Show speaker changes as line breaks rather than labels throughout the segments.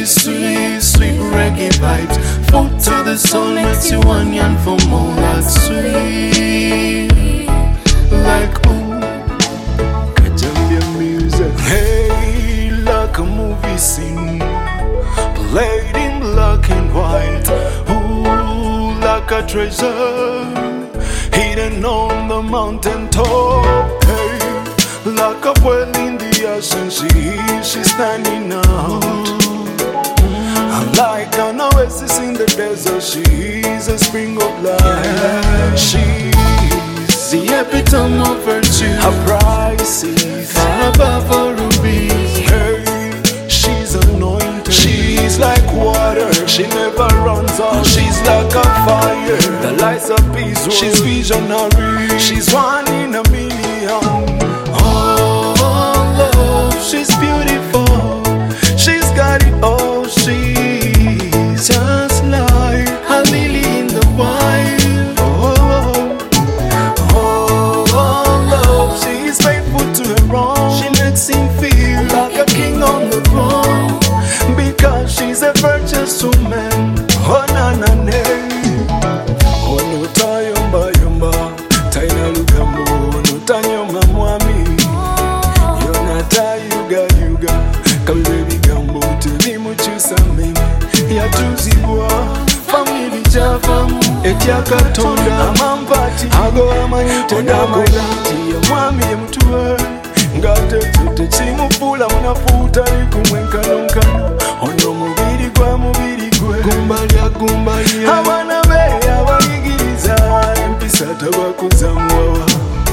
sweet, sweet reggae vibes. Foot to the soul makes you one yan for more. That's sweet, like Kajambia music. Hey, like a movie scene, played in black and white. Ooh, like a treasure hidden on the mountain top. Hey, like a well in the ocean, she's standing out. Like an oasis in the desert, she's a spring of life. She's the epitome of virtue. Her price is far above a ruby. Hey, she's anointed. She's like water. She never runs out. She's like a fire that lights up peace. She's visionary. She's one in a million. Oh, love, she's beautiful. She's got it all. She's just like a lily in the wild. Love, she's faithful to her own. She makes him feel like a king on the throne, because she's a virtuous woman. Oh na na na. Oh no tayomba yomba, taina lugambo, no tanyoma mwami. Yona tayuga yuga, kabili gambo tuli muchusame. Ya tuzibwa, family jafamu, etya katonda amampati, ago amanyite n'amalati. Ya mwami ya mtuwe, ngate tute chimufula munafuta likumwenkanonkano. Ono mubiri gwe, gumbalya gumbalya. Abana be abayigiriza, empisa tabakuza muwawa.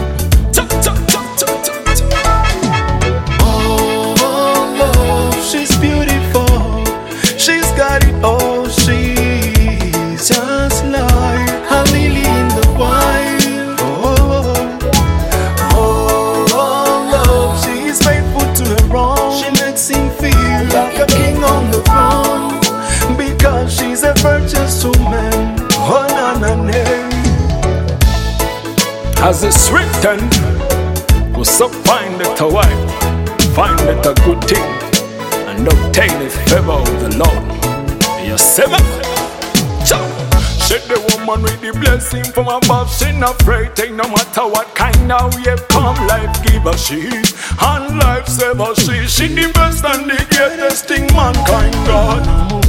Oh, love, she's beautiful. She's got it all. She's just like a lily in the wild. Love, she's faithful to her own. She makes him feel like a king on the throne, because she's a virtuous woman. Oh na na na. As it's written, whoso findeth a wife, findeth a good thing, and obtaineth favor of the Lord. You see me? She the woman with the blessing from above. She not afraid, no matter what kind of way come. Life giver she, and life saver she. She the best and the greatest thing mankind got.